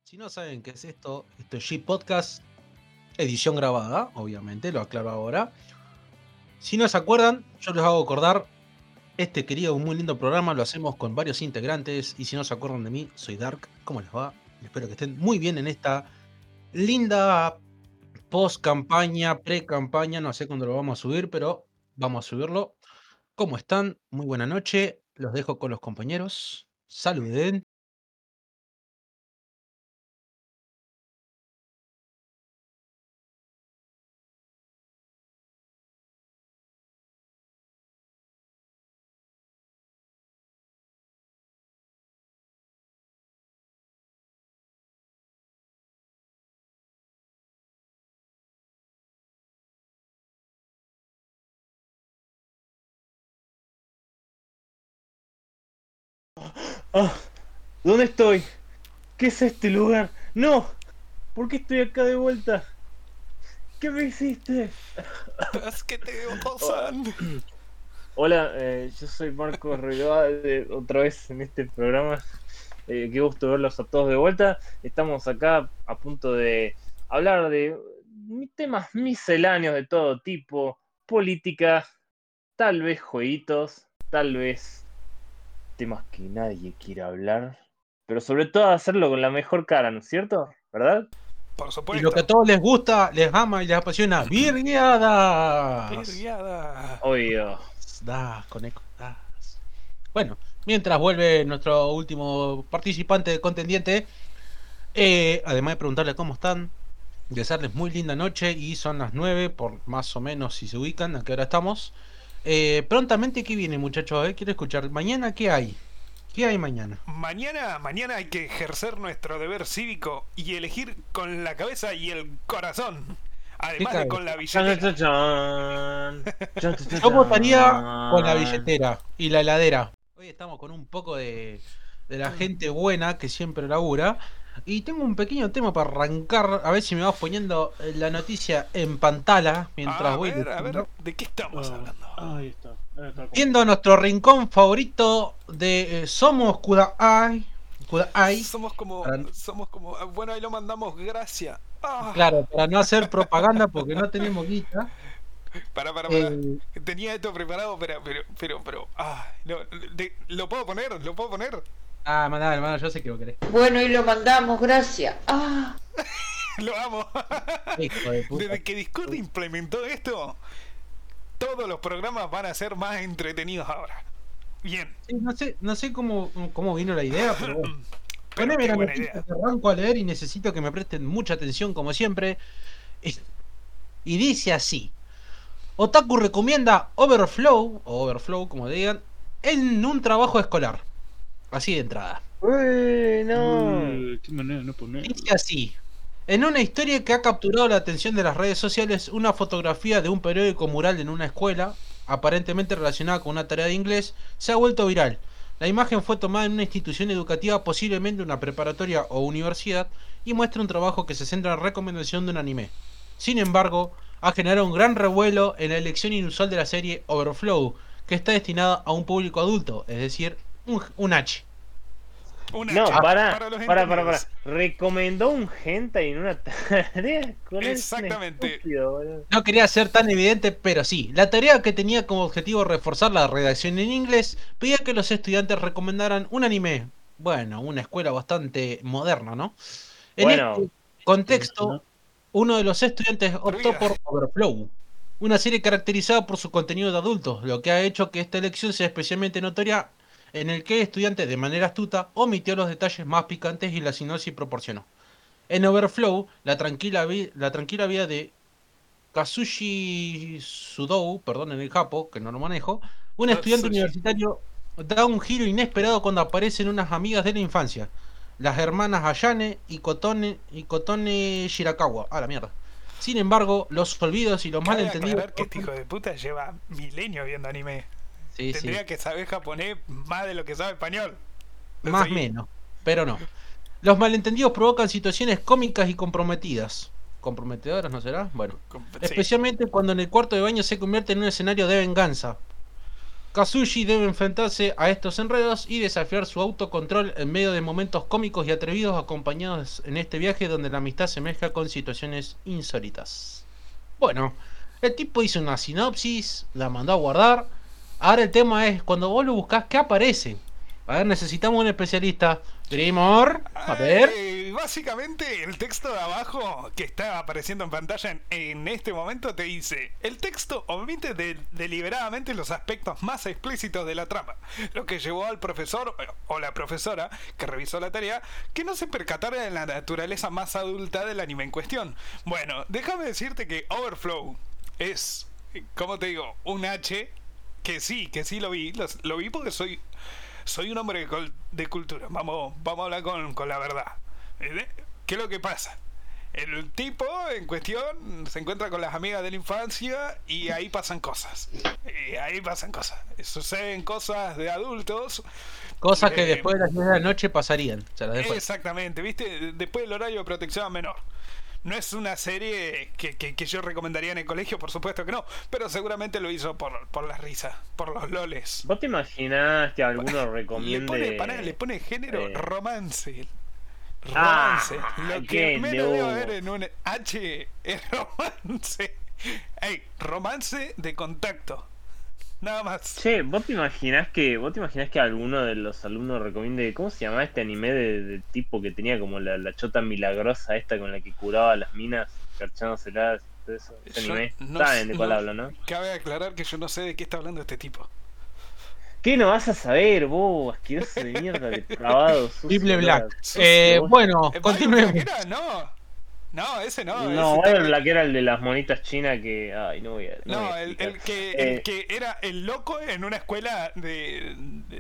Si no saben qué es esto es G-Podcast, edición grabada, obviamente, lo aclaro ahora. Si no se acuerdan, yo les hago acordar, este querido, un muy lindo programa, lo hacemos con varios integrantes, y si no se acuerdan de mí, soy Dark, ¿cómo les va? Espero que estén muy bien en esta linda post-campaña, pre-campaña, no sé cuándo lo vamos a subir, pero vamos a subirlo. ¿Cómo están? Muy buena noche, los dejo con los compañeros, saluden. Ah, ¿dónde estoy? ¿Qué es este lugar? ¡No! ¿Por qué estoy acá de vuelta? ¿Qué me hiciste? Es que te Ah, pasan. Hola, yo soy Marcos Reloa, otra vez en este programa. Qué gusto verlos a todos de vuelta. Estamos acá a punto de hablar de temas misceláneos de todo tipo, política, tal vez jueguitos, tal vez temas que nadie quiere hablar, pero sobre todo hacerlo con la mejor cara, ¿no es cierto? ¿Verdad? Por Y lo que a supuesto. todos les gusta, les ama y les apasiona, ¡Virgueadas! Virguiada. Obvio. Das, conejo, das. Bueno, mientras vuelve nuestro último participante contendiente, además de preguntarle cómo están, desearles muy linda noche, y son las 9, por más o menos si se ubican, a qué hora estamos. Prontamente, ¿qué viene, muchachos? Quiero escuchar. ¿Mañana qué hay? ¿Qué hay mañana? Mañana hay que ejercer nuestro deber cívico y elegir con la cabeza y el corazón. ¿Qué Además de cae? con la Chan, chan, billetera. chan, chan. Chan, chan, chan, Yo votaría con la chan. billetera y la heladera. Hoy estamos con un poco de la gente buena que siempre labura. Y tengo un pequeño tema para arrancar. A ver si me vas poniendo la noticia en pantalla mientras voy A ver, leyendo. ¿de qué estamos hablando? Ahí está. Debe estar Viendo completo. nuestro rincón favorito de Somos Kudai. Kudai. Somos como. Bueno, ahí lo mandamos, gracias. Claro, para no hacer propaganda porque no tenemos guita. Para. Eh, Tenía esto preparado, pero. No, ¿lo puedo poner? ¿Lo puedo poner? mandá, hermano, yo sé que vos querés. Bueno, y lo mandamos, gracias. Ah, Lo amo. Hijo de puta. Desde que Discord implementó esto, todos los programas van a ser más entretenidos ahora. Bien, Sí, no sé cómo vino la idea, pero bueno. pero Poneme qué la buena noticia idea. que arranco a leer y necesito que me presten mucha atención, como siempre. Y dice así: Otaku recomienda Overflow, o Overflow, como digan, en un trabajo escolar. Así de entrada. Uy, no. Qué manera de no ponerlo. Dice así: en una historia que ha capturado la atención de las redes sociales, una fotografía de un periódico mural en una escuela, aparentemente relacionada con una tarea de inglés, se ha vuelto viral. La imagen fue tomada en una institución educativa, posiblemente una preparatoria o universidad, y muestra un trabajo que se centra en la recomendación de un anime. Sin embargo, ha generado un gran revuelo en la elección inusual de la serie Overflow, que está destinada a un público adulto, es decir, un H. Un No, H, Ah, para los entendidos. Recomendó un hentai en una tarea con él. Es un Exactamente. estúpido, boludo. no quería ser tan evidente, pero sí. La tarea, que tenía como objetivo reforzar la redacción en inglés, pedía que los estudiantes recomendaran un anime. Bueno, una escuela bastante moderna, ¿no? En Bueno, este contexto, uno de los estudiantes optó Prohibida. por Overflow, una serie caracterizada por su contenido de adultos, lo que ha hecho que esta elección sea especialmente notoria, en el que el estudiante, de manera astuta, omitió los detalles más picantes y la sinopsis proporcionó. En Overflow, la tranquila vida de Kazushi Sudou, perdón en el japo, que no lo manejo, un estudiante Sushi. universitario, da un giro inesperado cuando aparecen unas amigas de la infancia, las hermanas Ayane y Kotone Shirakawa. A la mierda. Sin embargo, los olvidos y los Cabe malentendidos. aclarar que este hijo de puta lleva milenios viendo anime. Sí, sí, Tendría que saber japonés más de lo que sabe español. más Seguí. menos, pero no. Los malentendidos provocan situaciones cómicas y comprometidas. ¿Comprometedoras no será? Bueno. Sí. Especialmente cuando en el cuarto de baño se convierte en un escenario de venganza. Kazushi debe enfrentarse a estos enredos y desafiar su autocontrol en medio de momentos cómicos y atrevidos acompañados en este viaje donde la amistad se mezcla con situaciones insólitas. Bueno, el tipo hizo una sinopsis, la mandó a guardar. Ahora el tema es, cuando vos lo buscás, ¿qué aparece? A ver, necesitamos un especialista. Grimor, a ver. Básicamente el texto de abajo que está apareciendo en pantalla en este momento te dice: el texto omite deliberadamente los aspectos más explícitos de la trama, lo que llevó al profesor o la profesora que revisó la tarea que no se percatara de la naturaleza más adulta del anime en cuestión. Bueno, déjame decirte que Overflow es, como te digo, un H que sí lo vi porque soy un hombre de cultura. Vamos a hablar con la verdad. ¿Qué es lo que pasa? El tipo en cuestión se encuentra con las amigas de la infancia y ahí pasan cosas. Suceden cosas de adultos. Cosas que después de las 10 de la noche pasarían. Exactamente, ¿viste? Después del horario de protección menor. No es una serie que yo recomendaría en el colegio, por supuesto que no, pero seguramente lo hizo por la risa, por los loles. ¿Vos te imaginás que alguno recomiende? Le pone género romance. Lo que qué menos debe haber en un H es romance. Ey, romance de contacto. Nada más. Che, ¿vos te imaginás que alguno de los alumnos recomiende? ¿Cómo se llamaba este anime de tipo que tenía como la chota milagrosa esta con la que curaba a las minas, garchándoselas y todo eso? Ese anime. Saben de cuál hablo, ¿no? Cabe aclarar que yo no sé de qué está hablando este tipo. ¿Qué no vas a saber, vos, asqueroso de mierda, depravado, sucio? Triple Black. Sucio, Bueno, continuemos. No, ese no. No, Bible Black era el de las monitas chinas que... Ay, no voy a... No, el que era el loco en una escuela de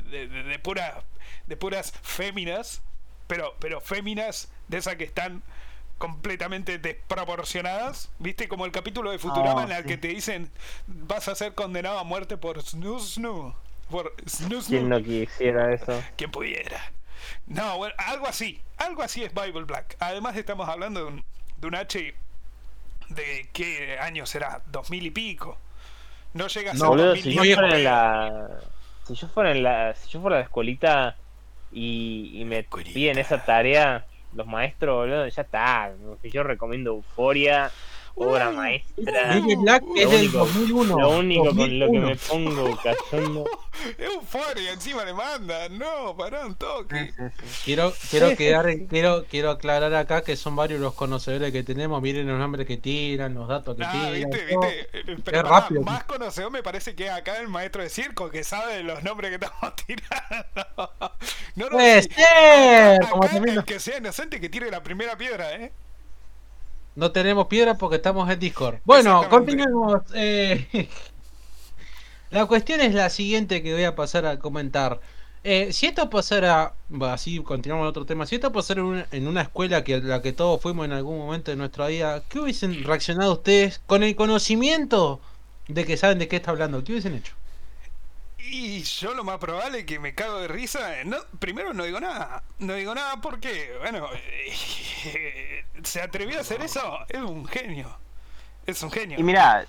puras féminas, pero féminas de esas que están completamente desproporcionadas. ¿Viste? Como el capítulo de Futurama en el que te dicen: vas a ser condenado a muerte por snoo. ¿Quién no quisiera eso? ¿Quién pudiera? No, bueno, algo así es Bible Black. Además estamos hablando de un H de ¿qué año será? 2000 y pico. No llega a ser boludo, 2000 si yo fuera en la escuelita y me piden esa tarea los maestros, boludo, ya está. Yo recomiendo Euforia, obra maestra. Triple Black es del 2001. Lo único con lo que me pongo cachondo. Euforia, encima le manda. No, pará un toque. Quiero aclarar acá que son varios los conocedores que tenemos. Miren los nombres que tiran, los datos que tiran. Viste. Pero rápido. Más conocedor me parece que acá el maestro de circo que sabe los nombres que estamos tirando. No, ¡Puede ser! Acá el que sea inocente que tire la primera piedra, No tenemos piedra porque estamos en Discord. Bueno, continuemos. La cuestión es la siguiente que voy a pasar a comentar. Si esto pasara, así continuamos en otro tema, si esto pasara en una escuela que la que todos fuimos en algún momento de nuestra vida, ¿qué hubiesen reaccionado ustedes con el conocimiento de que saben de qué está hablando? ¿Qué hubiesen hecho? Y yo lo más probable es que me cago de risa. Primero no digo nada. No digo nada porque, bueno, se atrevió a hacer eso. Es un genio. Y mirá,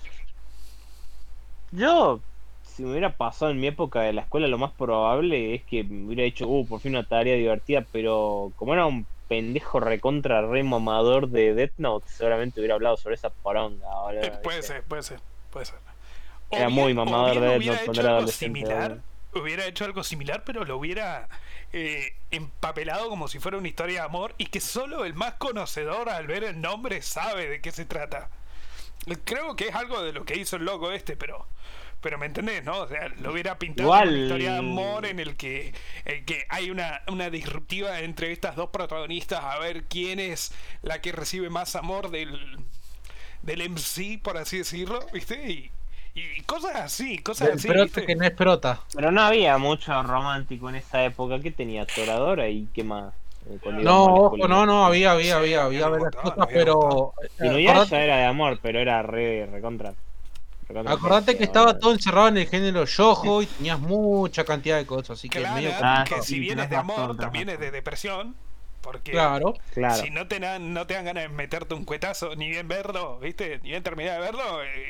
yo, si me hubiera pasado en mi época de la escuela, lo más probable es que me hubiera dicho, por fin una tarea divertida, pero como era un pendejo recontra re mamador de Death Note, seguramente hubiera hablado sobre esa poronga. Puede ser. Era muy mamador de Death Note cuando era adolescente. Hubiera hecho algo similar, pero lo hubiera empapelado como si fuera una historia de amor y que solo el más conocedor al ver el nombre sabe de qué se trata. Creo que es algo de lo que hizo el loco pero me entendés, ¿no? O sea, lo hubiera pintado como una historia de amor en el que hay una disruptiva entre estas dos protagonistas, a ver quién es la que recibe más amor del MC, por así decirlo, ¿viste? Y cosas así, Pero ¿viste? que no es prota. Pero no había mucho romántico en esa época. ¿Qué tenía? Toradora y qué más. No, había varias cosas, pero Inuyasha ya era de amor, pero era recontra. Acordate que estaba todo encerrado en el género shoujo y tenías mucha cantidad de cosas, así que claro, medio que si bien es de amor, también es de depresión. Porque claro. Si no te dan ganas de meterte un cuetazo, ni bien verlo, ¿viste? Ni bien terminar de verlo,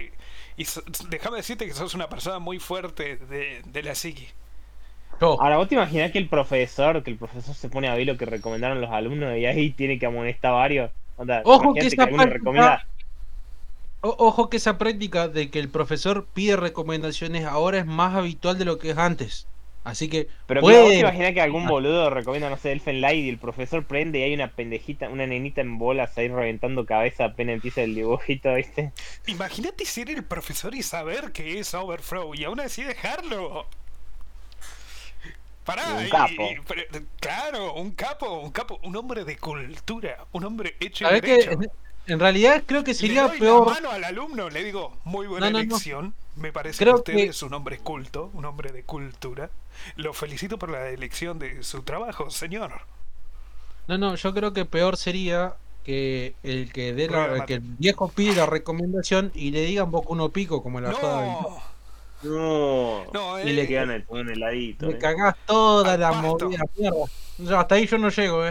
Y déjame decirte que sos una persona muy fuerte de la psiqui. Yo. Ahora, ¿vos te imaginás que el profesor se pone a ver lo que recomendaron los alumnos y ahí tiene que amonestar varios? Onda, Ojo que imagínate que esa alguno recomienda. práctica, ojo que esa práctica de que el profesor pide recomendaciones ahora es más habitual de lo que es antes. Así que Pero claro, vos te puede. imaginás que algún boludo recomienda, no sé, Elfen Light y el profesor prende y hay una pendejita, una nenita en bolas ahí reventando cabeza apenas empieza el dibujito, ¿viste? Imagínate ser el profesor y saber que es Overthrow y aún así dejarlo. Pará, Un capo. claro, un capo, un hombre de cultura, un hombre hecho y ¿Sabés qué? derecho. En realidad creo que Le sería doy peor. la mano al alumno, le digo, muy buena No, no, no. elección. Me parece Creo que usted que- es un hombre culto, un hombre de cultura. Lo felicito por la elección de su trabajo, señor. No, yo creo que peor sería que el que dé Rueda la, mate. que el viejo pide la recomendación y le digan Boku no Pico como la rueda del- No, no, Y le Quedan con un heladito, me cagás toda Al la pasto. movida, mierda. Hasta ahí yo no llego,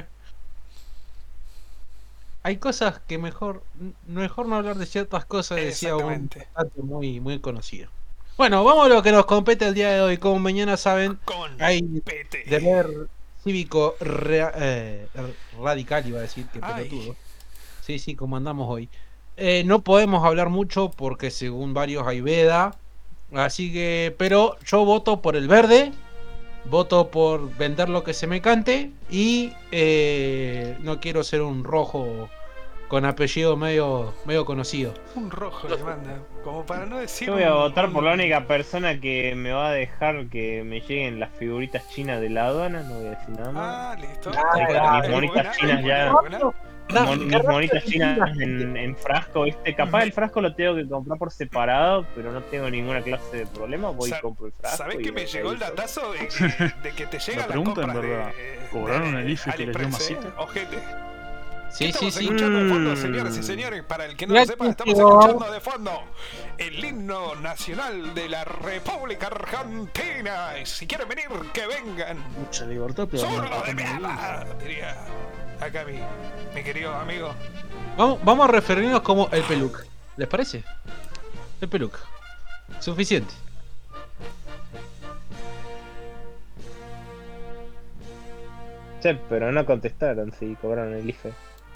Hay cosas que mejor no hablar de ciertas cosas, decía un Exactamente. cantante muy conocido. Bueno, vamos a lo que nos compete el día de hoy. Como mañana saben, Con hay pete. deber cívico radical, iba a decir, que Ay. pelotudo. Sí, como andamos hoy. No podemos hablar mucho porque según varios hay veda. Así que, pero yo voto por el verde. Voto por vender lo que se me cante. Y no quiero ser un rojo con apellido medio conocido. Un rojo le manda, como para no decir. Yo voy a votar un- por la única persona que me va a dejar que me lleguen las figuritas chinas de la aduana, no voy a decir nada más. Ah, listo. Ah, mis monitas chinas ya. Mis monitas chinas en frasco, ¿viste? Capaz el frasco lo tengo que comprar por separado, pero no tengo ninguna clase de problema. Voy y compro el frasco. ¿Sabés y que me ahí llegó el todo. datazo de que te llegan las pregunta, en compras verdad, ¿cobraron el IFE que les dio AliExpress, masita? Ojete. Sí, Estamos sí. escuchando de fondo, señoras y señores, para el que no Ya lo sepa, que estamos quedó. escuchando de fondo el himno nacional de la República Argentina. Y si quieren venir, que vengan. Mucha libertad, pero no ¡Zurdo de como mierda! Diría acá mi querido amigo. Vamos a referirnos como el peluc. ¿Les parece? El peluc. Suficiente. Che, pero no contestaron si cobraron el IFE.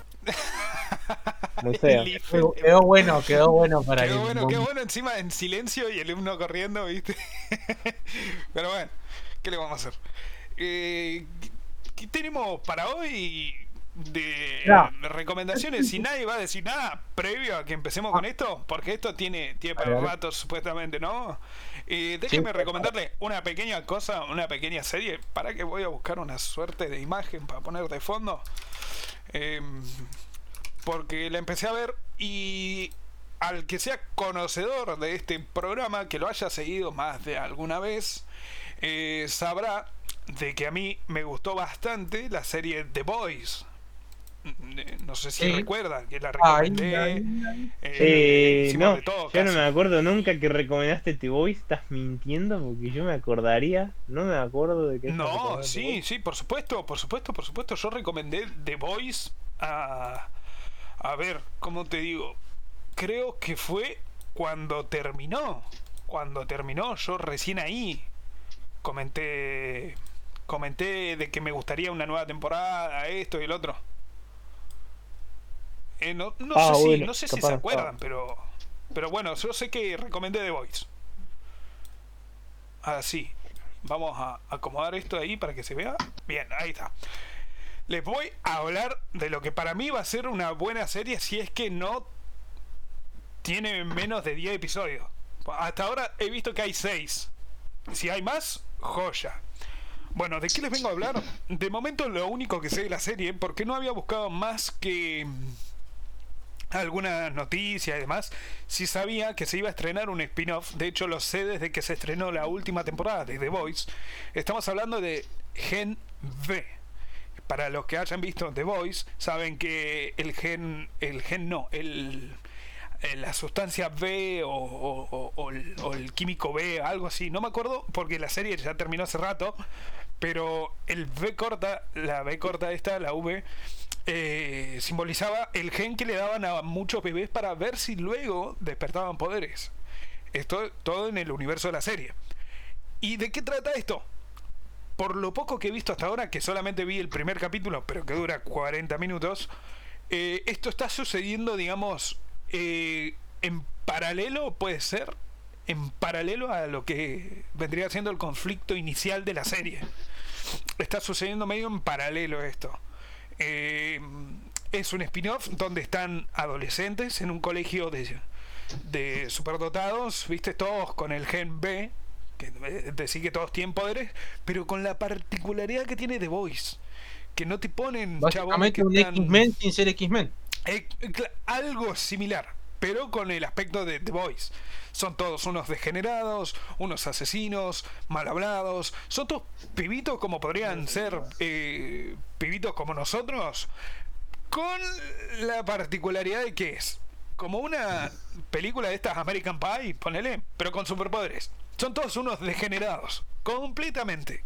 Muy feo. El IFE. Quedó bueno para Qué el bueno, momento. encima en silencio y el himno corriendo, ¿viste? Pero bueno, ¿qué le vamos a hacer? ¿Qué tenemos para hoy de Ya. recomendaciones? Si nadie va a decir nada previo a que empecemos con esto, porque esto tiene para ver. ratos supuestamente, ¿no? Déjeme Sí. recomendarle una pequeña cosa, una pequeña serie, para que voy a buscar una suerte de imagen para poner de fondo. Porque la empecé a ver y al que sea conocedor de este programa, que lo haya seguido más de alguna vez, sabrá de que a mí me gustó bastante la serie The Boys. No sé si Sí. recuerdan que la Ay, recomendé. Hicimos No, de todo, yo no casi. me acuerdo nunca que recomendaste The Voice. ¿Estás mintiendo? Porque yo me acordaría. No me acuerdo de qué. No, sí, por supuesto. Yo recomendé The Boys a ver, ¿cómo te digo? Creo que fue cuando terminó. Yo recién ahí comenté de que me gustaría una nueva temporada, esto y el otro. No Bueno, sé si capaz se no acuerdan, pero bueno, yo sé que recomendé The Voice. Así. Vamos a acomodar esto ahí para que se vea. Bien, ahí está. Les voy a hablar de lo que para mí va a ser una buena serie si es que no tiene menos de 10 episodios. Hasta ahora he visto que hay 6. Si hay más, joya. Bueno, ¿de qué les vengo a hablar? De momento lo único que sé de la serie, porque no había buscado más que algunas noticias y demás, sí sabía que se iba a estrenar un spin-off. De hecho lo sé desde que se estrenó la última temporada de The Voice. Estamos hablando de Gen V. Para los que hayan visto The Voice, saben que la sustancia B o el químico B, algo así, no me acuerdo porque la serie ya terminó hace rato, pero el V corta, la B corta esta, la V, simbolizaba el gen que le daban a muchos bebés para ver si luego despertaban poderes. Esto todo en el universo de la serie. ¿Y de qué trata esto? Por lo poco que he visto hasta ahora, que solamente vi el primer capítulo, pero que dura 40 minutos, esto está sucediendo, digamos, en paralelo, puede ser, en paralelo a lo que vendría siendo el conflicto inicial de la serie. Está sucediendo medio en paralelo esto. Es un spin-off donde están adolescentes en un colegio de superdotados, viste, todos con el gen B, que decir que todos tienen poderes, pero con la particularidad que tiene The Voice, que no te ponen chabones que Básicamente un están... X-Men sin ser X-Men. algo similar, pero con el aspecto de The Voice. Son todos unos degenerados, unos asesinos, mal hablados. Son todos pibitos como podrían ser pibitos como nosotros, con la particularidad de que es como una película de estas American Pie, ponele, pero con superpoderes. Son todos unos degenerados. Completamente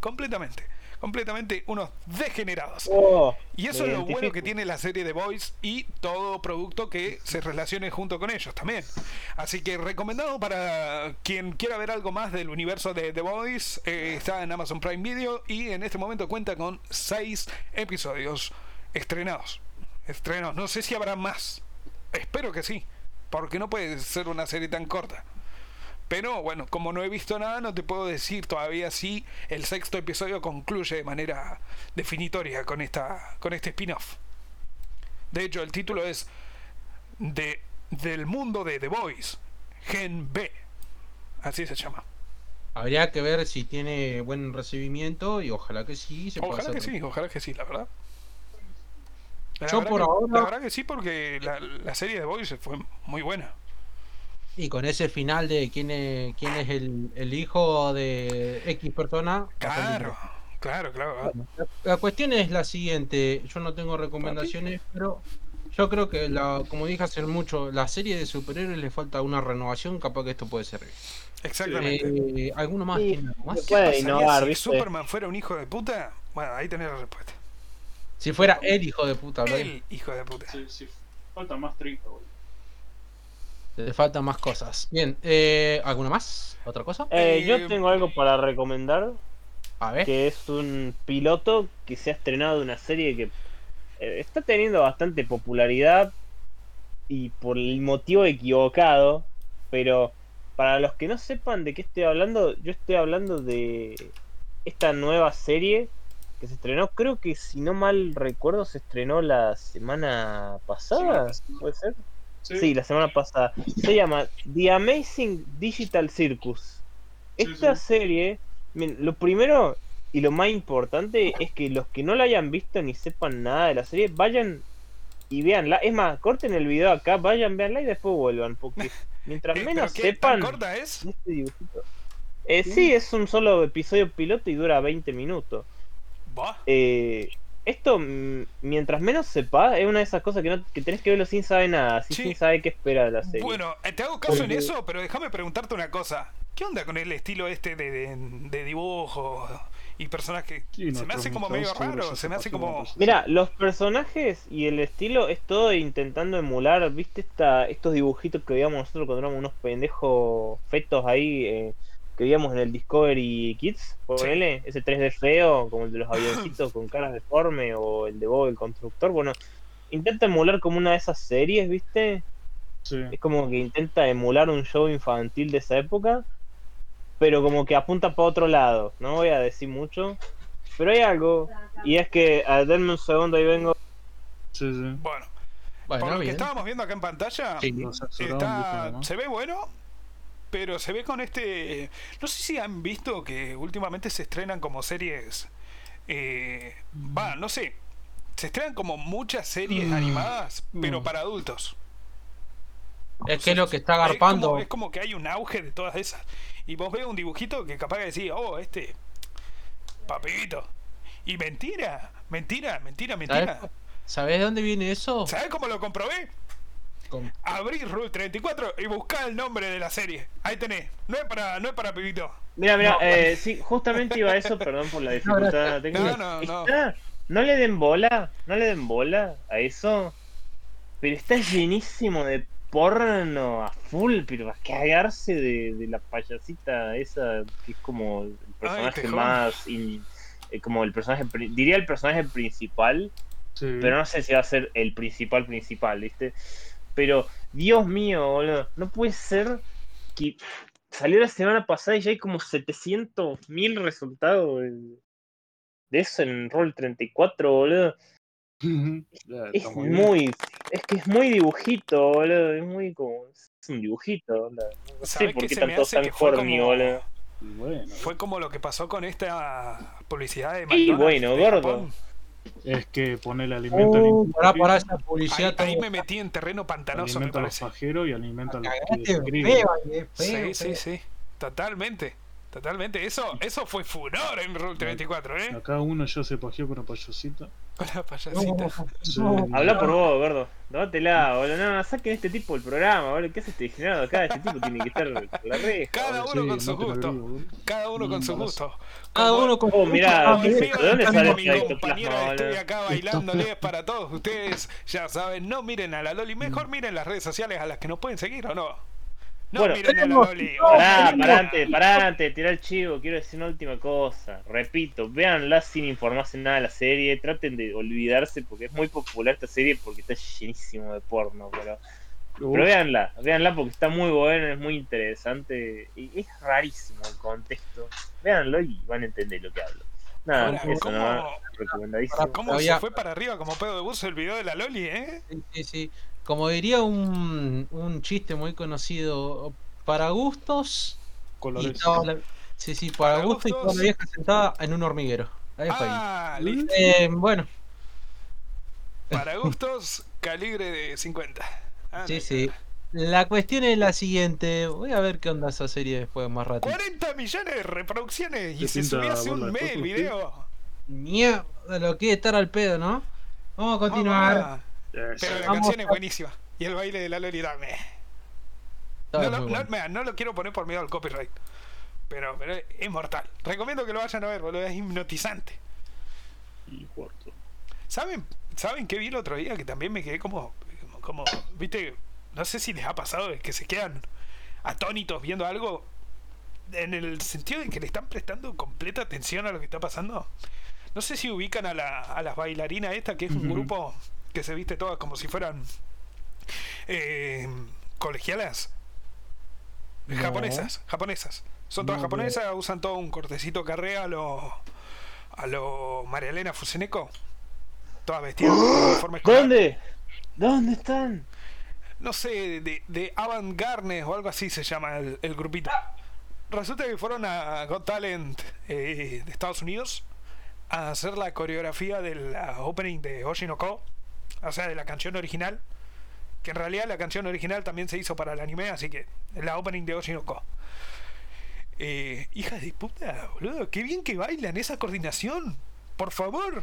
unos degenerados. Y eso es lo bueno que tiene la serie The Voice y todo producto que se relacione junto con ellos también. Así que recomendado para quien quiera ver algo más del universo de The Voice. Está en Amazon Prime Video y en este momento cuenta con 6 episodios estrenados. No sé si habrá más. Espero que sí, porque no puede ser una serie tan corta. Pero bueno, como no he visto nada, no te puedo decir todavía si el 6º episodio concluye de manera definitoria con este spin-off. De hecho, el título es del mundo de The Voice, Gen B. Así se llama. Habría que ver si tiene buen recibimiento y ojalá que sí. Ojalá que sí, la verdad. Yo por ahora... La verdad que sí, porque la serie de The Voice fue muy buena. Y con ese final de quién es el hijo de X persona. Claro. Bueno, la cuestión es la siguiente. Yo no tengo recomendaciones, pero yo creo que, como dije hace mucho, la serie de superhéroes le falta una renovación. Capaz que esto puede servir. Exactamente. ¿Alguno más Sí, tiene algo más? se puede innovar, si ¿viste? Superman fuera un hijo de puta, bueno, ahí tenés la respuesta. Si fuera el hijo de puta, ¿verdad? El hijo de puta. Sí, falta más 30, boludo. Le faltan más cosas. Bien, ¿alguna más? ¿Otra cosa? Yo tengo algo para recomendar, A ver. que es un piloto que se ha estrenado de una serie que está teniendo bastante popularidad y por el motivo equivocado, pero para los que no sepan de qué estoy hablando, yo estoy hablando de esta nueva serie que se estrenó, creo que si no mal recuerdo se estrenó la semana pasada, ¿puede ser? Sí, la semana pasada. Se llama The Amazing Digital Circus. Esta serie, lo primero y lo más importante es que los que no la hayan visto ni sepan nada de la serie, vayan y véanla. Es más, corten el video acá, vayan, véanla y después vuelvan, porque mientras menos sepan... ¿Tan corta es? Este dibujito. Sí, es un solo episodio piloto y dura 20 minutos. Esto, mientras menos sepas, es una de esas cosas que tenés que verlo sin saber nada, sin saber qué espera de la serie. Bueno, te hago caso en eso, pero déjame preguntarte una cosa. ¿Qué onda con el estilo este de dibujo y personaje? Sí, se me hace como medio raro, se me hace como... Mira, los personajes y el estilo es todo intentando emular, ¿viste? Estos dibujitos que veíamos nosotros cuando éramos unos pendejos fetos ahí, que veíamos en el Discovery Kids, ponele, ese 3D feo, como el de los avioncitos con caras deformes, o el de Bob el Constructor. Bueno, intenta emular como una de esas series, ¿viste? Sí. Es como que intenta emular un show infantil de esa época, pero como que apunta para otro lado. No voy a decir mucho, pero hay algo, y es que, denme un segundo, ahí vengo. Sí. Bueno, Bueno, por lo que bien. estábamos viendo acá en pantalla, Sí. se ve bueno, pero se ve con este... No sé si han visto que últimamente se estrenan como series... no sé. Se estrenan como muchas series animadas, pero para adultos. Es que es lo que está agarpando. Es como que hay un auge de todas esas. Y vos ves un dibujito que capaz de decir, oh, papito. Y mentira. ¿Sabés de dónde viene eso? ¿Sabés cómo lo comprobé? Abrí Rule 34 y buscá el nombre de la serie. Ahí tenés. No es para pibito. Mira, sí, justamente iba a eso, perdón por la dificultad técnica. No. No le den bola a eso. Pero está llenísimo de porno a full, pero a cagarse de la payasita esa, que es como el personaje Tejón. más. Como el personaje. Diría el personaje principal, Sí. pero no sé si va a ser el principal, ¿viste? Pero, Dios mío, boludo, no puede ser que salió la semana pasada y ya hay como 700.000 resultados de eso en Roll 34, boludo. Ya, Es está muy bien. muy. Es que es muy dibujito, boludo. Es muy como. Es un dibujito, boludo. No sé ¿Sabes por qué qué se me están todos hace tan que fue horny, como... boludo. Y bueno, Fue como lo que pasó con esta publicidad de Y McDonald's bueno, de gordo. Japón. es que pone el alimento al Pará, esa Ahí, publicidad ahí todo. me metí en terreno pantanoso, me alimenta a los parece. pajeros y alimenta a los que Cagaste escriben. feo, feo, Sí, sí, feo. sí. Totalmente. Totalmente. Eso fue furor en Roll 34, ¿eh? Acá uno ya se pajeó con una payasita. Con la No, payasita. Sí. Habla por vos, gordo. Dátela, boludo. No, saquen este tipo del programa, boludo. ¿Qué hace este degenerado acá? Este tipo tiene que estar por la reja. Cada boludo. uno con Sí, su no te la gusto. agrego, boludo. Cada uno con su Balazo. gusto. Cada uno con Oh, mirá, Como decía ¿de dónde sale mi este compañera ectoplasma, estoy boludo? acá bailándoles para todos ustedes. Ya saben, no miren a la Loli. Mm. Mejor miren las redes sociales a las que nos pueden seguir, ¿o no? No Bueno, miren a la tenemos- Loli. Parate, tirá el chivo. Quiero decir una última cosa. Repito, véanla sin informarse nada de la serie. Traten de olvidarse porque es muy popular esta serie porque está llenísimo de porno. Pero véanla porque está muy buena, es muy interesante. Y es rarísimo el contexto. Véanlo y van a entender lo que hablo. Nada, Ahora, eso ¿cómo- no recomendadísimo. ¿Cómo Había- se fue para arriba como pedo de buzo el video de la Loli, eh? Sí, sí, sí. Como diría un chiste muy conocido, para gustos. Y Colores. estaba sí, sí, para Para gustos y estaba gustos. la vieja sentada en un hormiguero. Ahí fue. Ah, listo. Bueno, Para gustos, calibre de 50. Ah, sí, no, sí. La cuestión es la siguiente. Voy a ver qué onda esa serie después más ratito. 40 millones de reproducciones y ¿Te se pinta subió hace bola un de mes el fotos, video. Mierda, lo que es estar al pedo, ¿no? Vamos a continuar. Ah, pero la Vamos canción es a- buenísima. Y el baile de la Loli también. Estaba No, muy no, bueno. mira, no lo quiero poner por miedo al copyright. Pero es mortal. Recomiendo que lo vayan a ver, boludo. Es hipnotizante. Y cuarto. ¿Saben qué vi el otro día? Que también me quedé como, viste, no sé si les ha pasado de que se quedan atónitos viendo algo en el sentido de que le están prestando completa atención a lo que está pasando. No sé si ubican a las bailarinas esta, que es un Ujú. grupo que se viste todas como si fueran colegialas. No. Japonesas. Son todas No, japonesas, usan todo un cortecito carré a lo María Elena Fuseneco. Todas vestidas con uniforme escolar. ¿Dónde? ¿Dónde están? No sé, de Avant-Garde o algo así se llama el grupito. Resulta que fueron a Got Talent de Estados Unidos a hacer la coreografía de la opening de Oshinoko, o sea, de la canción original, que en realidad la canción original también se hizo para el anime, así que la opening de Oshinoko. Hija de puta, boludo, qué bien que bailan esa coordinación. Por favor,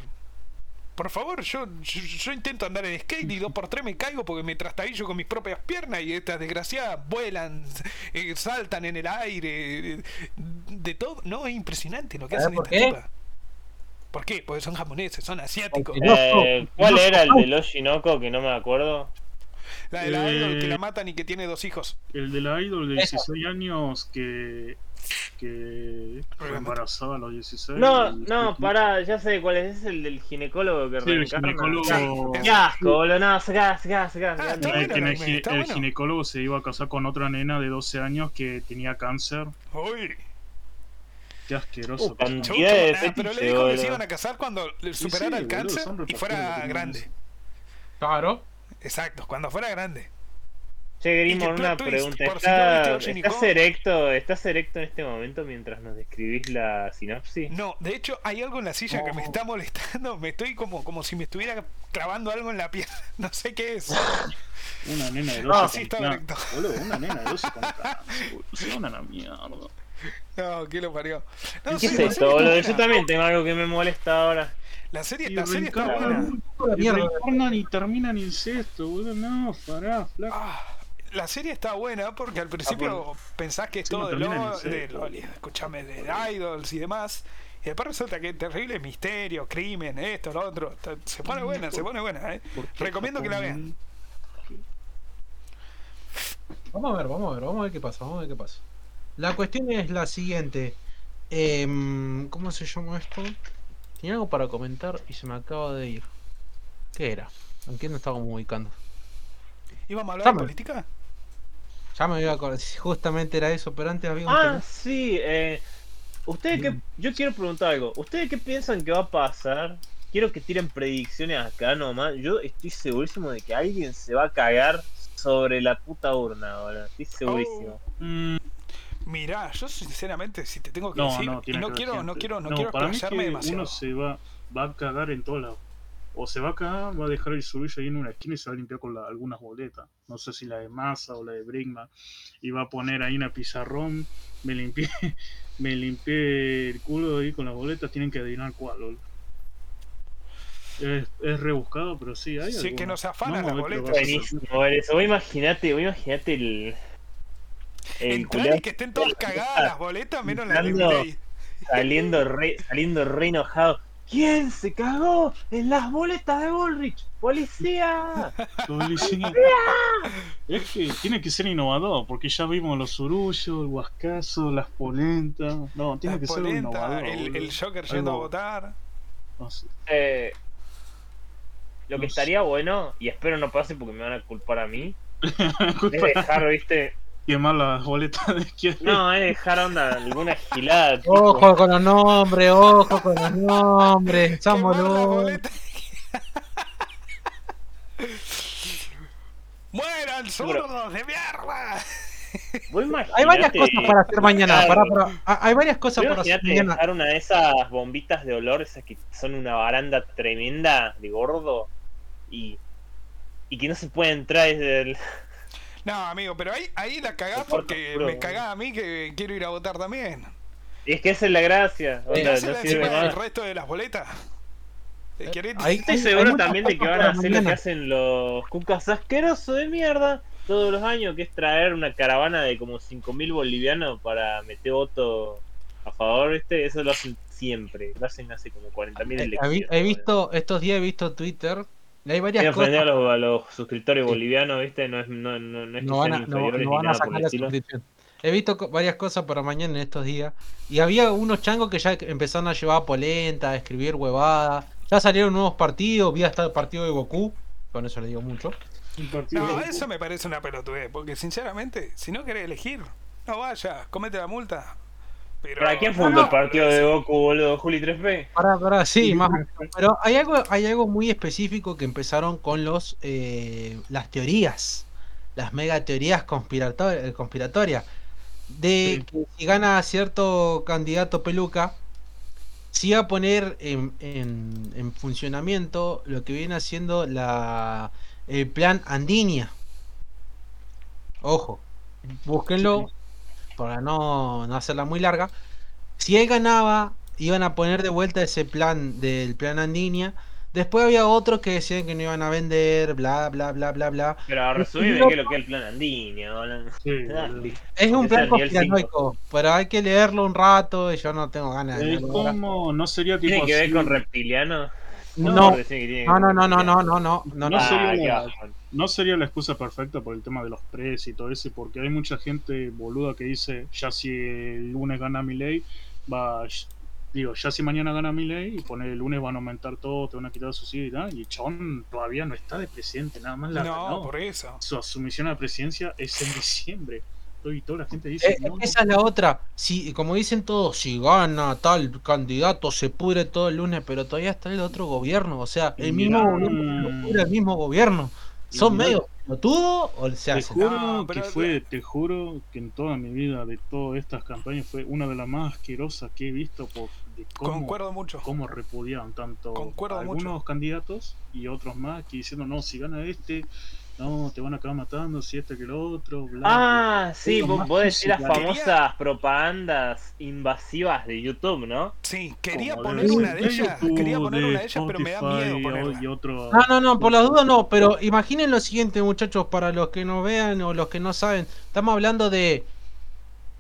yo intento andar en skate y 2x3 me caigo porque me trastabillo con mis propias piernas y estas desgraciadas vuelan, saltan en el aire, de todo. No, es impresionante lo que ¿Sabes hacen por estas qué? tipas. ¿Por qué? Porque son japoneses, son asiáticos. Porque ¿Cuál era el de Oshinoko que no me acuerdo? La de la idol que la matan y que tiene 2 hijos. El de la idol de Esa. 16 años que fue embarazada a los 16. No, pará, ya sé cuál es el del ginecólogo que Sí, el reencarna. ginecólogo. Qué asco, boludo, no, sacá. Ah, está bueno el anime, está El bueno. ginecólogo se iba a casar con otra nena de 12 años que tenía cáncer. Uy, Qué asqueroso. Cantidad de pero le fetiche, dijo que boludo. se iban a casar cuando superara sí, el boludo, cáncer son y repartidos fuera lo que tienen grande. eso. Claro. Exacto, cuando fuera grande. Che, Y Grimor, que una plot twist, pregunta. por si no viste Oshinoko. ¿Estás erecto en este momento mientras nos describís la sinopsis? No, de hecho hay algo en la silla que me está molestando. Me estoy como si me estuviera clavando algo en la pierna. No sé qué es. Una nena de 12 No, con sí, está cáncer. erecto. Boludo, una nena de 12 con cáncer. boludo. Se van a la mierda. No, ¿qué lo parió? No, ¿Qué sí, es la serie esto, boludo? está Yo buena. también tengo algo que me molesta ahora. La serie Y está reencarnan, buena. La y mierda. reencarnan y terminan incesto, boludo. No, pará, flaco. Ah, la serie está buena porque al principio pensás que es todo de termina en incesto. Loli, escúchame, de idols y demás. Y después resulta que es terrible misterio, crimen, esto, lo otro. Se pone buena, ¿eh? ¿Por qué Recomiendo que la Japón? vean. vamos a ver qué pasa, vamos a ver qué pasa. La cuestión es la siguiente. ¿Cómo se llama esto? Tenía algo para comentar y se me acaba de ir. ¿Qué era? ¿En qué nos estábamos ubicando? ¿Íbamos a hablar de Dame. política? Ya me iba a acordar, sí, justamente era eso, pero antes había un Ah, tema. sí. ¿Ustedes qué? Yo quiero preguntar algo. ¿Ustedes qué piensan que va a pasar? Quiero que tiren predicciones acá nomás. Yo estoy segurísimo de que alguien se va a cagar sobre la puta urna ahora. Estoy segurísimo. Mm, Mirá, yo sinceramente, si te tengo que no, decir, no, y tiene no que ver quiero, no gente. quiero, no No, quiero para mí explayarme que demasiado. uno va a cagar en todos lados. O se va a cagar, va a dejar el surullo ahí en una esquina y se va a limpiar con algunas boletas. No sé si la de Massa o la de Brinkman. Y va a poner ahí una pizarrón. Me limpié, me limpié el culo ahí con las boletas. Tienen que adivinar cuál. Lol. Es rebuscado, pero sí, hay Sí, que algunas. nos afanan Vamos a las ver qué va a boletas. pasar. Buenísimo, ver eso. Vos imaginate el Entrar culiao y que estén todas cagadas las boletas, menos la de entrando, Milei. saliendo re enojado. ¿Quién se cagó en las boletas de Bullrich? ¡Policía! Policía. Es que tiene que ser innovador, porque ya vimos los surullos, el huascazo, las polentas. No, tiene La que ser algo polenta, innovador. el boludo. Joker yendo a Algo- votar. no sé. Lo que No sé. estaría bueno, y espero no pase porque me van a culpar a mí, Culpa es dejar, ¿viste? quemar las boletas de izquierda. No, es dejar onda alguna gilada. Tipo, Ojo con los nombres, ojo con los nombres. Somos Quemar las los... boletas. ¡Mueran zurdos de mierda! vos Hay varias imaginate cosas para hacer mañana. dejar- Hay varias cosas vos para hacer imaginate mañana. dejar una de esas bombitas de olor, esas que son una baranda tremenda de gordo, y que no se puede entrar desde el... No, amigo, pero ahí la cagás El cuarto porque oscuro, me ¿no? cagás a mí que quiero ir a votar también. Y es que esa es la gracia. ¿Y Onda, hacen no encima sirve del más. resto de las boletas? ¿Querés? Estoy seguro muchas también de que cosas van a para hacer lo que mañana. hacen los cucas asquerosos de mierda todos los años, que es traer una caravana de como 5.000 bolivianos para meter voto a favor, ¿viste? Eso lo hacen siempre, lo hacen hace como 40.000 elecciones. He visto, estos días he visto Twitter. Y hay varias Sin ofender cosas. a los suscriptores Sí. bolivianos, ¿viste? No es que No van sean a, inferiores no ni van a nada por sacar el la estilo. suscripción. He visto varias cosas para mañana en estos días. Y había unos changos que ya empezaron a llevar polenta, a escribir huevadas. Ya salieron nuevos partidos. Vi hasta el partido de Goku. Con eso le digo mucho. Un partido No, de- eso me parece una pelotudez, porque sinceramente, si no querés elegir, no vaya, comete la multa. Pero ¿Para quién fundó el partido de Goku, boludo? ¿Juli 3P? Sí, más o menos. Pero hay algo muy específico que empezaron con las teorías. Las mega teorías conspiratorias. De Sí. que si gana cierto candidato peluca, sí va a poner en funcionamiento lo que viene haciendo el plan Andinia. Ojo, búsquenlo para no hacerla muy larga. Si él ganaba, iban a poner de vuelta ese plan del plan Andinia. Después había otros que decían que no iban a vender, bla, bla, bla, bla, bla. Pero resumime qué es lo que es el plan Andiño, boludo. Sí, Dale. boludo. Es un Ese plan es el nivel conspiranoico, pero hay que leerlo un rato y yo no tengo ganas de leerlo ahora. ¿Cómo no sería tipo ¿Tiene que ver así? con reptilianos? No, Por decir que tiene que ver no, con reptilianos. No Ah, sería qué la, bajón. no sería la excusa perfecta por el tema de los precios y todo eso, porque hay mucha gente boluda que dice, ya si el lunes gana Milei, ya si mañana gana Milei y pone el lunes van a aumentar todo, te van a quitar el subsidio y tal, y el chabón todavía no está de presidente, nada más la no, ganó. por eso. Su asumición a la presidencia es en diciembre. Y toda la gente dice, no, Esa es la otra. Si, como dicen todos, si gana tal candidato, se pudre todo el lunes, pero todavía está el otro gobierno. O sea, el Y mismo mirá, gobierno lo pudre el mismo gobierno. y ¿Son mirá, medio pelotudos o se Te hacen? juro No, que pero te juro que en toda mi vida de todas estas campañas fue una de las más asquerosas que he visto de Concuerdo mucho. cómo repudiaban tanto Concuerdo algunos mucho. candidatos y otros más que diciendo no, si gana este, no, te van a acabar matando, si este que lo otro, bla. Ah, sí, Lo más vos decís las suicida. famosas propagandas invasivas de YouTube, ¿no? Sí, quería Como poner de- una de de ellas, YouTube, quería poner de una de ellas, pero me da miedo Spotify ponerla. y otro. No, por las dudas no, pero imaginen lo siguiente, muchachos, para los que no vean o los que no saben, estamos hablando de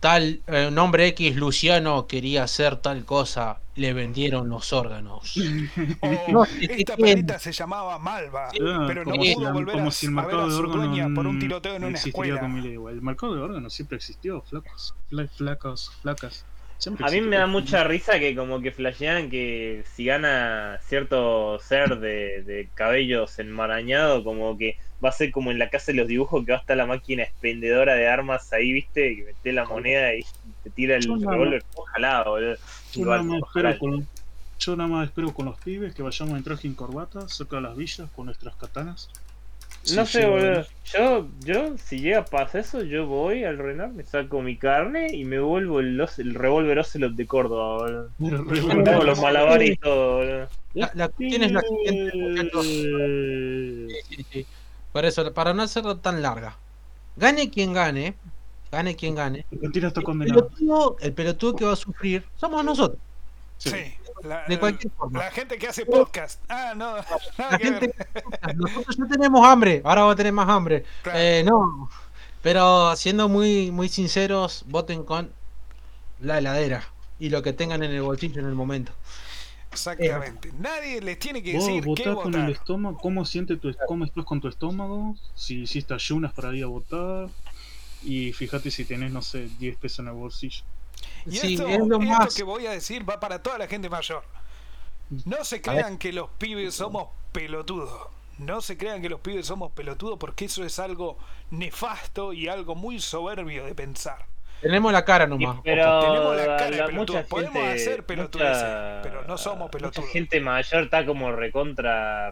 tal nombre X, Luciano, quería hacer tal cosa, le vendieron los órganos. O No sé qué esta quieren. perrita se llamaba Malva, Ah, pero no como si, pudo volver como a, si el a ver mercado a de su órganos dueña por un tiroteo en no una existiría con mi escuela. lengua. El mercado de órganos siempre existió, flacos. Flacas. Siempre A mí existió. me da mucha risa que como que flashean que si gana cierto ser de cabellos enmarañado, como que va a ser como en la casa de los dibujos, que va a estar la máquina expendedora de armas ahí, ¿viste? Que mete la moneda y te tira Yo el nada, revólver. Ojalá, boludo. yo nada Igual, más ojalá. espero con los pibes que vayamos en traje y en corbata cerca de las villas con nuestras katanas. No Si sé, llega a boludo. venir. Yo, si llega a pasar eso, yo voy al reinar, me saco mi carne y me vuelvo el revólver Ocelot de Córdoba, boludo. Mira, Bueno, Me Bueno, hago los como- malabares y todo, boludo. la cuestión es la siguiente, muchachos. Sí. Por eso, para no hacerlo tan larga. Gane quien gane. Argentina está condenado. El pelotudo que va a sufrir somos nosotros. Sí, De cualquier forma. la gente que hace podcast. Ah, no, nada La que gente, ver. nosotros ya tenemos hambre, ahora vamos a tener más hambre. Claro. No, pero siendo muy sinceros, voten con la heladera y lo que tengan en el bolsillo en el momento. Exactamente. Nadie les tiene que Vos decir qué votás con el votar. estómago, cómo estás con tu estómago, si hiciste ayunas para ir a votar, y fíjate si tenés, no sé, 10 pesos en el bolsillo. Y Sí, esto, es lo esto más. que voy a decir va para toda la gente mayor. No se A ver. crean que los pibes somos pelotudos. No se crean que los pibes somos pelotudos porque eso es algo nefasto y algo muy soberbio de pensar. Tenemos la cara Y- nomás. pero Tenemos la cara de mucha pelotudos. Podemos gente, hacer pelotudeces, pero no somos mucha pelotudos. gente mayor está como recontra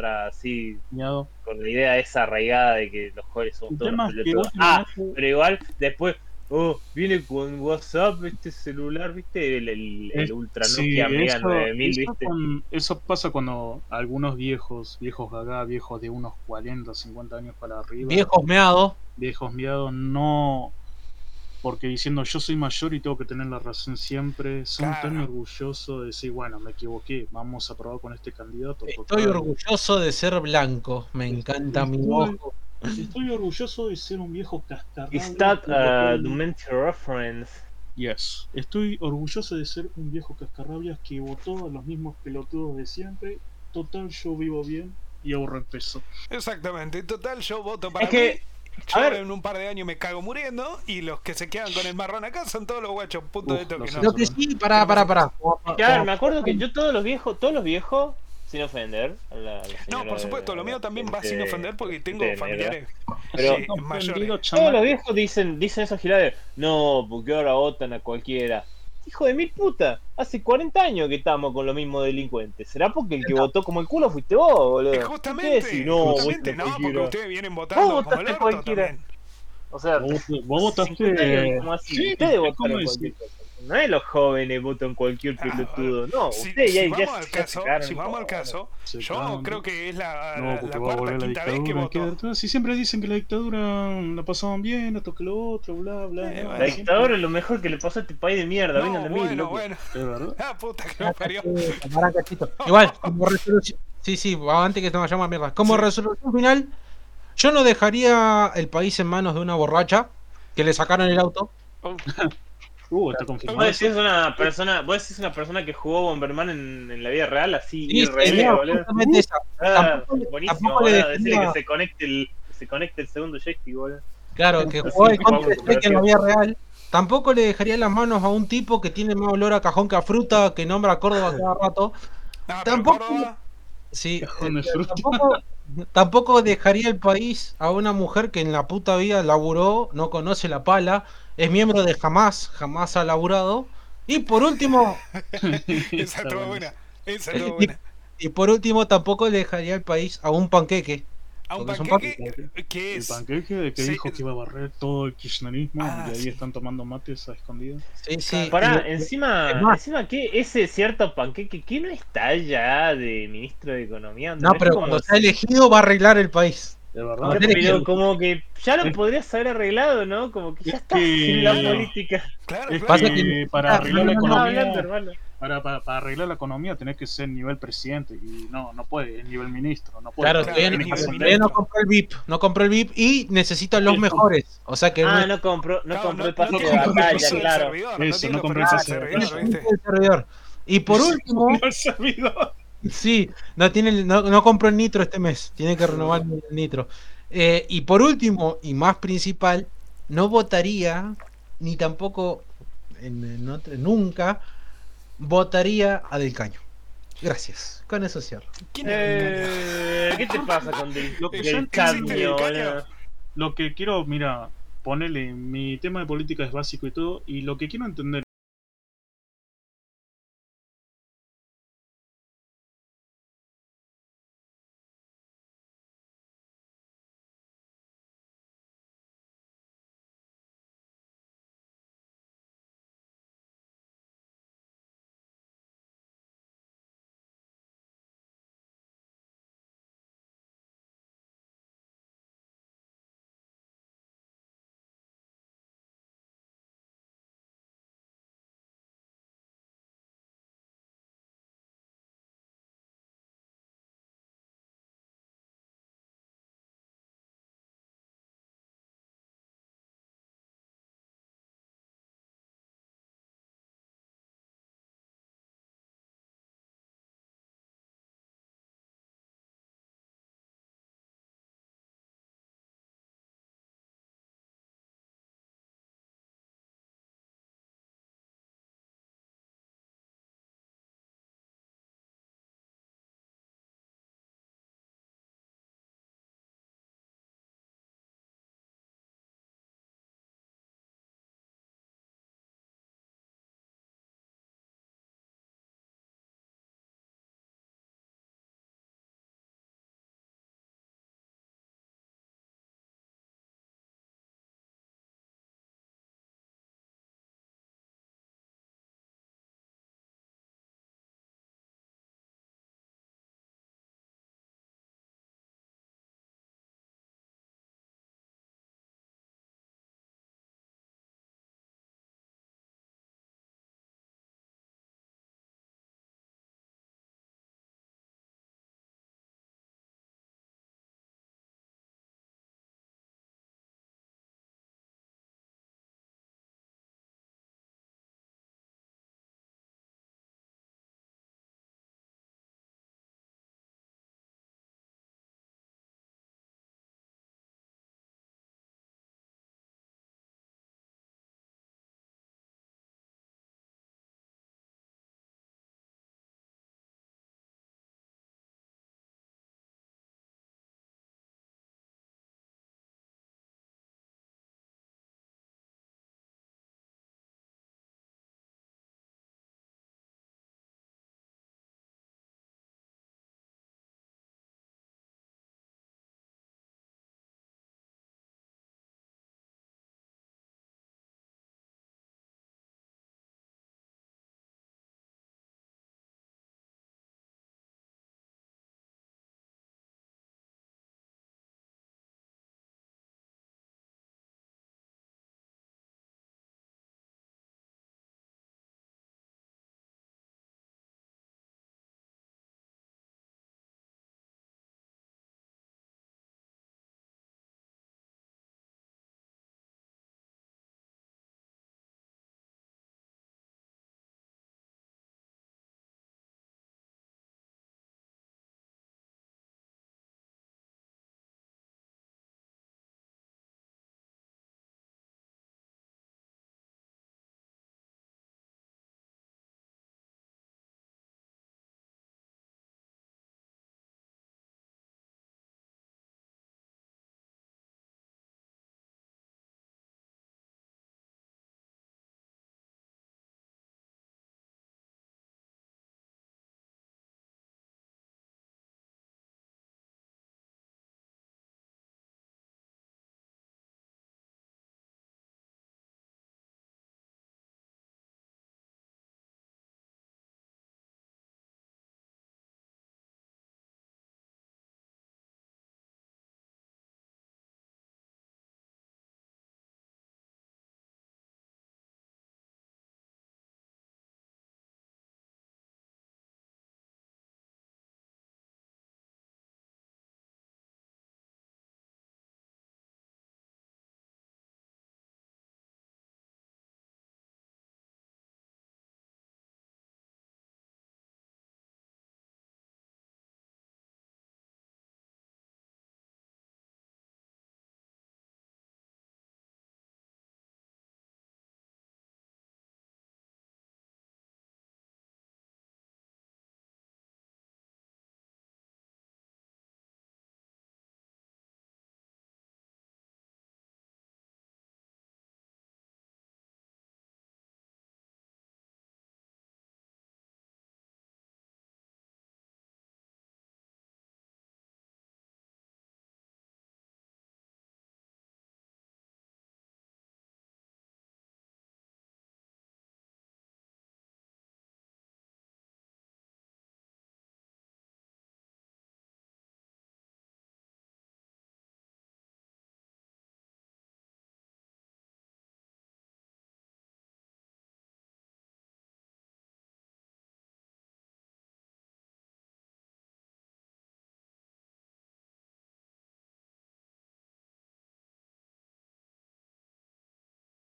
así, Cuñado. con la idea esa arraigada de que los jóvenes somos El todos tema unos es que pelotudos. últimamente- Pero igual después, viene con WhatsApp este celular, ¿viste? El Ultra Sí, Nokia Mega eso, 9000, eso ¿viste? eso pasa cuando algunos viejos gaga, viejos de unos 40, 50 años para arriba, Viejos meados. viejos miados, no, porque diciendo yo soy mayor y tengo que tener la razón siempre, son tan Claro. orgullosos de decir, bueno, me equivoqué, vamos a probar con este candidato. Estoy total. orgulloso de ser blanco. Me encanta mi ojo. Estoy orgulloso de ser un viejo cascarrabia. Is that que votó a en- documentary reference? Yes. Estoy orgulloso de ser un viejo cascarrabias que votó a los mismos pelotudos de siempre. Total, yo vivo bien y ahorro el peso. Exactamente. En total, yo voto para Es que, mí. a Yo ver. en un par de años me cago muriendo y los que se quedan con el marrón acá son todos los guachos puntos de Uf, toque. los ¿no? Lo que sí, pará. Que, a ver, me acuerdo que yo todos los viejos, sin ofender a la No, señora por supuesto, lo de- mío también va gente- sin ofender porque tengo gente de familiares Pero- sí, mayores. Ofendido, Todos chamaco. los viejos dicen esos gilados, no, porque ahora votan a cualquiera. Hijo de mil puta, hace 40 años que estamos con los mismos delincuentes. ¿Será porque el que votó como el culo fuiste vos, boludo? Es ¿Qué justamente, decís? No, justamente voten no, porque cualquiera. ustedes vienen votando Vos como el votaste orto cualquiera. también. O sea, Vos 50 años votaste. como así. Sí, Ustedes es votaron como cualquier cosa. No es los jóvenes votan cualquier pelotudo. No, Si, ustedes si ya vamos se al caso, cagaron si vamos todo, al caso, Se yo cagan. creo que es la, No, porque la va a cuarta, volver la quinta vez que dictadura. voto. Si siempre dicen que la dictadura la pasaban bien, esto que lo otro, bla, bla. Eh, bla. bueno. La dictadura es lo mejor que le pasó a este país de mierda. Vengan de No, mí, bueno, loco. bueno. Es verdad. Ah, puta que me parió. Pará, cachito. Igual, como resolución. Sí, antes que te vayamos a mierda. Como Sí. resolución final, yo no dejaría el país en manos de una borracha que le sacaron el auto. Está Vos confirmado. decís una persona que jugó Bomberman en la vida real, así Sí, IRL, señor, boludo. justamente esa. Ah, Tampoco- buenísimo, tampoco le boludo. Decirle dejaría- que se conecte el segundo joystick, boludo. Claro, que Así, jugó el jugamos Counter-Strike en la vida real. Tampoco le dejaría las manos a un tipo que tiene más olor a cajón que a fruta, que nombra a Córdoba cada rato. No, pero Tampoco- Córdoba, Sí, Cajón de fruta. tampoco dejaría el país a una mujer que en la puta vida laburó, no conoce la pala, es miembro de jamás ha laburado. Y por último, esa estuvo bueno. buena. Esa estuvo buena. y por último tampoco le dejaría el país a un panqueque. A un Porque son panqueque que El es. panqueque de que Sí, dijo que iba a barrer todo el kirchnerismo Ah, y ahí sí. están tomando mates a escondidas. Sí. Pará, y- encima es más- que ese cierto panqueque que no está ya de ministro de Economía. No, pero cuando sea elegido va a arreglar el país. De No, verdad. tiene Pero que- como que ya lo Es- podrías haber arreglado, ¿no? Como que ya es está que- en la política. Claro, Es claro. Pasa que que- para arreglar la no, Estaba economía. hablando, hermano. Para arreglar la economía tenés que ser nivel presidente y no puede, es nivel ministro, no puede. Claro, Claro, todavía no, es nivel todavía no ministro. compró el VIP, no compró el VIP y necesita los mejores. O sea que no es No compró, no Claro, compró el no pase de tiene los compró el batalla, permisos del claro. servidor, no Eso, tiene no los compró el permisos del pase de servidor, batalla. ¿viste? el servidor. Y por último, No el servidor. sí, no compró el nitro este mes, tiene que renovar el nitro. Y por último, y más principal, no votaría, ni tampoco nunca votaría a Del Caño. Gracias. Con eso cierro. ¿Quién es Del Caño? ¿Qué te pasa con Lo que yo del entiendo, ¿Existe Del cambio, Caño? boludo? lo que quiero, mira, ponerle, mi tema de política es básico y todo, y lo que quiero entender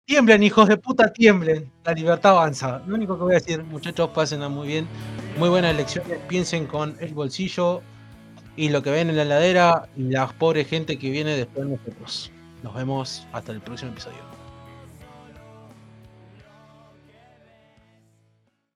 Tiemblen, hijos de puta, tiemblen. La libertad avanza. Lo único que voy a decir, muchachos, pásenla muy bien. Muy buenas elecciones. Piensen con el bolsillo y lo que ven en la heladera y la pobre gente que viene después de nosotros. Nos vemos hasta el próximo episodio.